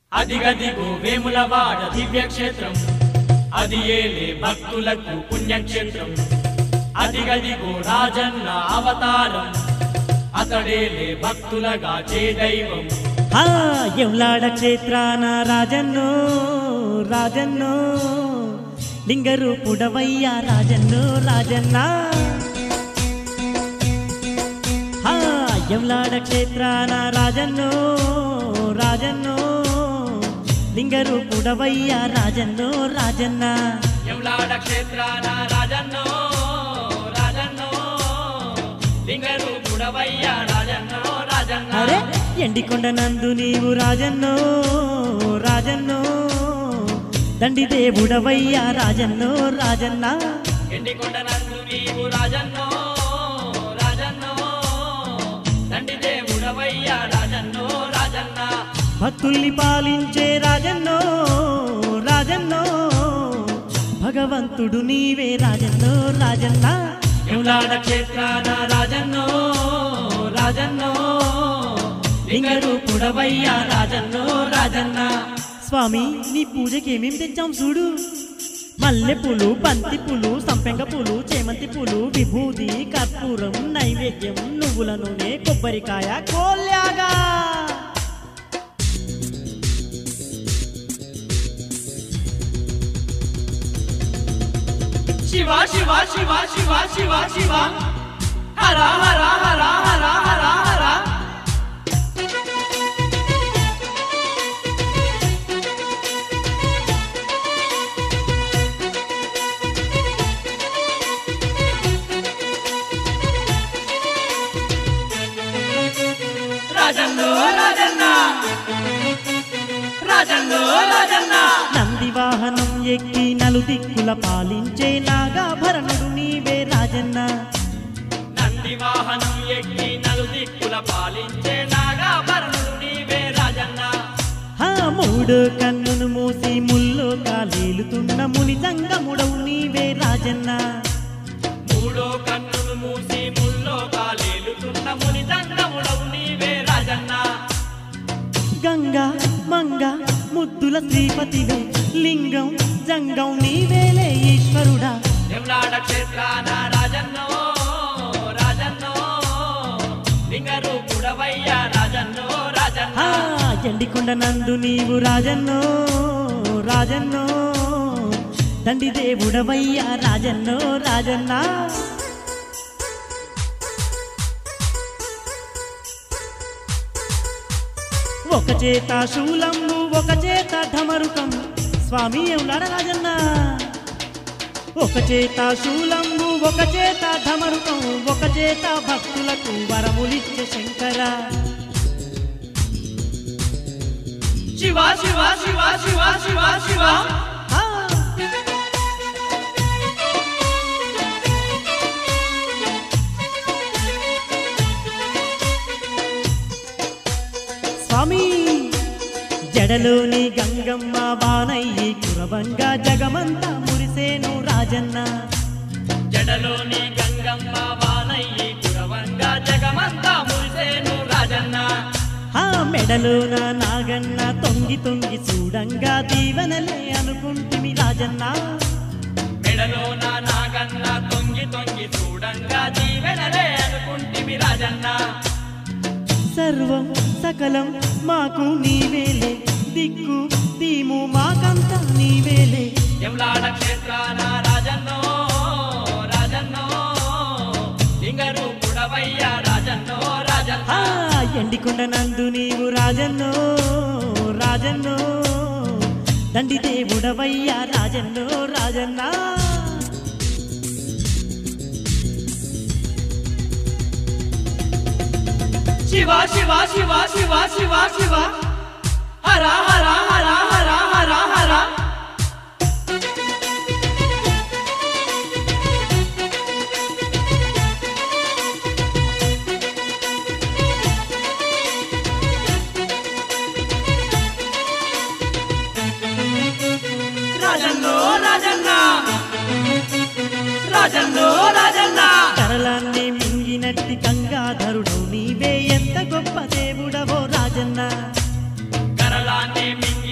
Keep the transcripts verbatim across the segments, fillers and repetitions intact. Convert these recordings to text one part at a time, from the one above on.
అదిగదిగో వేములవాడ దివ్యక్షేత్రం, అది ఏలే భక్తులకు పుణ్యక్షేత్రం. అదిగదిగో రాజన్న అవతారం, అతడేలే భక్తులగా చే దైవం. వేములాడ క్షేత్రాన రాజన్నో రాజన్నో లింగరూపుడవయ్యా రాజన్నో రాజన్న. వేములాడ క్షేత్రాన రాజన్నో రాజన్నో లింగరూపుడవయ్యా రాజన్నో రాజన్న. వేములాడ క్షేత్రాన రాజన్నో రాజన్నో లింగరూపుడవయ్యా రాజన్నో రాజన్న. అరే ఎండికొండ నందు నీవు రాజన్నో రాజన్నో దండి దేవుడవయ్యా రాజన్నో రాజన్న. ఎండికొండ నందు నీవు రాజన్నో రాజన్నో దండి దేవుడవయ్యా రాజన్నో రాజన్న. భక్తుల్ని పాలించే రాజన్నో రాజన్నో భగవంతుడు నీవే రాజన్నో రాజన్న. వేములాడ క్షేత్రాన రాజన్నో రాజన్నో లింగరూపుడవయ్యా రాజన్నో రాజన్న. స్వామి నీ పూజకి ఏమేమి తెచ్చాం చూడు. మల్లె పూలు, బంతి పూలు, సంపెంగ పూలు, చేమంతి పూలు, విభూది, కర్పూరం, నైవేద్యం, నువ్వుల నూనె, కొబ్బరికాయ, కోల్యాగా. శివ శివ శివ శివ శివ శివ హర హర హర హర హర హర. రాజన్నో రాజన్న రాజన్నో రాజన్న. నంది వాహనం ఎక్కి నలు దిక్కుల పాలించే నాగాభరణుడు నీవే రాజన్న. నంది వాహనం ఎక్కి నలు దిక్కుల పాలించే నాగాభరణుడు నీవే రాజన్న. హా మూడు కన్నును మూసి ముల్లో కాలేలుతున్న ముని జంగముడవు నీవే రాజన్న. మూడో కన్నును మూసి ముల్లో కాలేలుతున్న ముని దండముడవు నీవే రాజన్న. గంగా మంగ ముద్దుల శ్రీపతివే లింగం జంగం నీవేలే ఈశ్వరుడా. వేములాడ క్షేత్రాన రాజన్నో రాజన్నో లింగరూపుడవయ్యా రాజన్నో రాజన్న. ఎండికొండ నందు నీవు రాజన్నో రాజన్నో దండి దేవుడవయ్యా రాజన్నో రాజన్న. ఒక చేత శూలంబు ఒక చేత ఢమరుకం స్వామి వేములాడ రాజన్న. ఒక చేత శూలంబు ఒక చేత ఢమరుకం ఒక చేత భక్తులకు వరములిచ్చే శంకర. శివ శివ శివ శివ శివ శివ ఆ! స్వామి జడలోని గంగమ్మ బానయ్యి కురబంగా జగమంతా మురిసేను రాజన్న. జడలోని గంగమ్మ వానయ్యి కురవంగా జగమంతా మురిసేను రాజన్న. ఆ మెడలోన నాగన్న తొంగి తొంగి చూడంగా దీవెనలే అనుకుంటిమి రాజన్న. మెడలోన నాగన్న తొంగి తొంగి చూడంగా దీవెనలే అనుకుంటిమి రాజన్న. సర్వం సకలం మాకు నీవేలే దిక్కు దీము మాకంతా నీవేలే. వేములాడ క్షేత్రాన రాజన్నో రాజన్నో లింగరూపుడవయ్యా రాజన్నో రాజన్న. ఆ ఎండికొండ నందు నీవు రాజన్నో రాజన్నో దండి దేవుడవయ్యా రాజన్నో రాజన్న. శివ శివ శివ శివ శివ శివ హర హర హర హర హర హర. రాజన్నో రాజన్న రాజన్నో రాజన్న. కరలాన్ని మింగినట్టి గంగాధరుడు నీవే ఎంత గొప్ప దేవుడవో రాజన్న. కరలాన్ని మింగి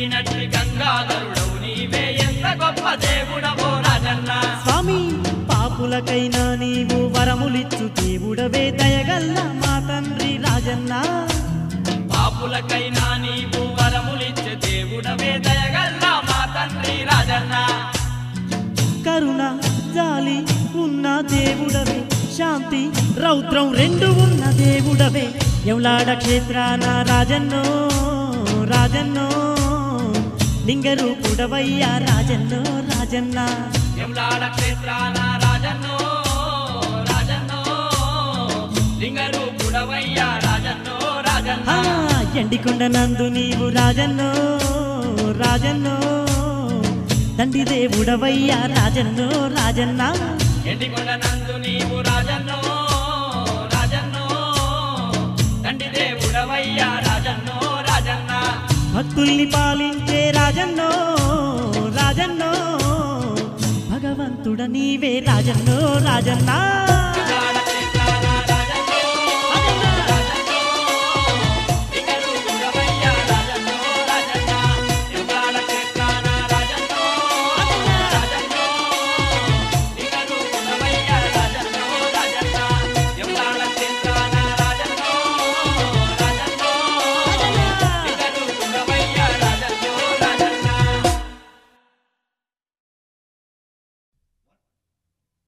దేవుడవే దయగల్ల మా తండ్రి రాజన్న పాపులకైనా నీవు వరములిచ్చే దేవుడవే దయగల్ల మా తండ్రి రాజన్న కరుణ జాలి ఉన్న దేవుడవే శాంతి రౌద్రం రెండు ఉన్న దేవుడవే ఎవలాడ క్షేత్రాన రాజన్నో రాజన్నో లింగరూపుడవయ్యా రాజన్నో రాజన్న యమలాడ క్షేత్రాన రాజన్నో రాజన్నో లింగరూపుడవయ్యా రాజన్నో రాజన్న ఎండికొండ నందు నీవు రాజన్నో రాజన్నో దండి దేవుడవయ్యా రాజన్నో రాజన్న ఎండికొండ నందు నీవు రాజన్నో రాజన్నో దండి దేవుడవయ్యా రాజన్నో రాజన్న భక్తుల్ని పాలించే రాజన్నో రాజన్నో భగవంతుడ నీవే రాజన్నో రాజన్నా